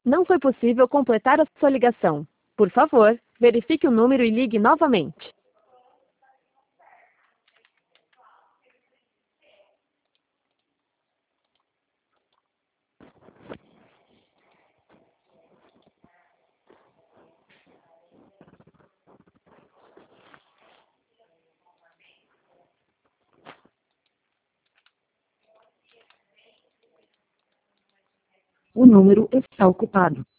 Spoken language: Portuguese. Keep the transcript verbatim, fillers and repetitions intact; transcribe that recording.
Não foi possível completar a sua ligação. Por favor, verifique o número e ligue novamente. O número está ocupado.